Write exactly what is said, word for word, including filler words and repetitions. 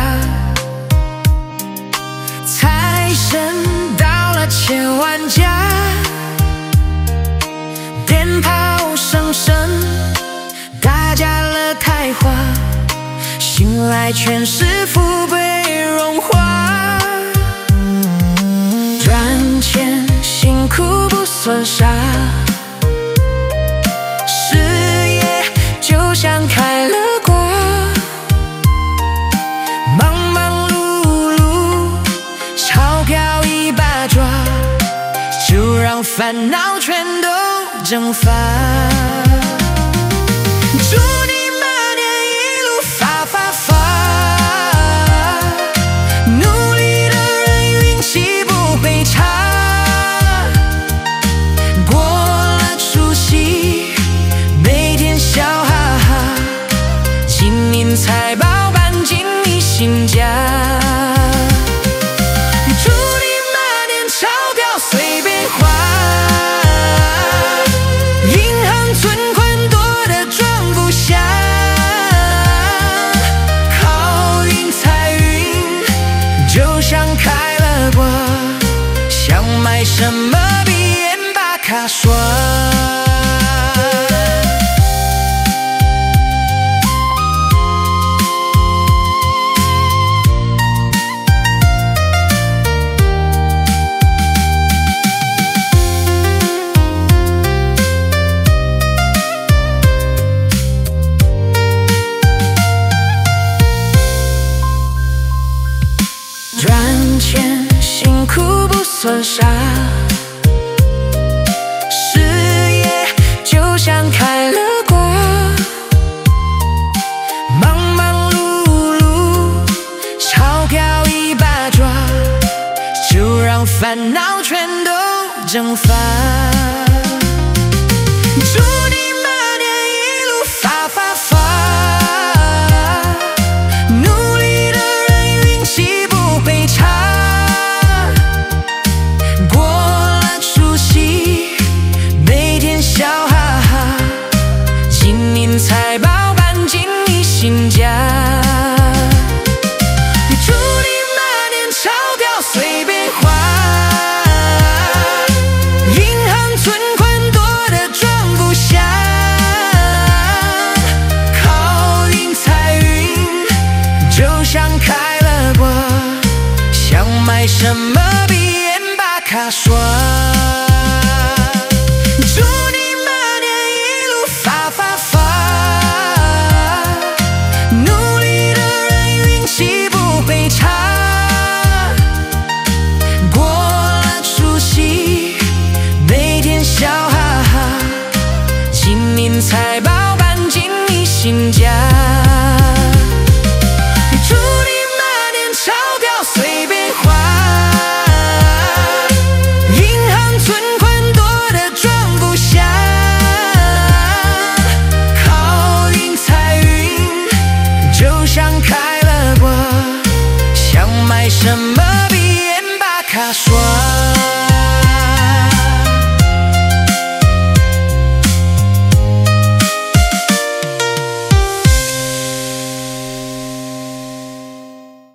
财神到了千万家，鞭炮声声，大家乐开花，醒来全是富贵荣华。赚钱辛苦不算啥，事业就像开了挂，忙忙碌碌，钞票一把抓，就让烦恼全都蒸发。祝你马年一路发发发，努力的人运气不会差。过了除夕，每天笑哈哈，金银财宝搬进你新家。祝你马年钞票随便花，银行存款多得装不下，好运财运就像开了挂，想买什么比烟把卡刷。赚钱辛苦不算啥，事业就像开了挂，忙忙碌碌，钞票一把抓，就让烦恼全都蒸发。祝你马年一路发发发，努力的人运气不会差。过了除夕，每天笑哈哈，金银财宝搬进你新家。祝你马年钞票随便花，银行存款多得装不下，好运财运就像开了挂，想买什么比烟把卡刷。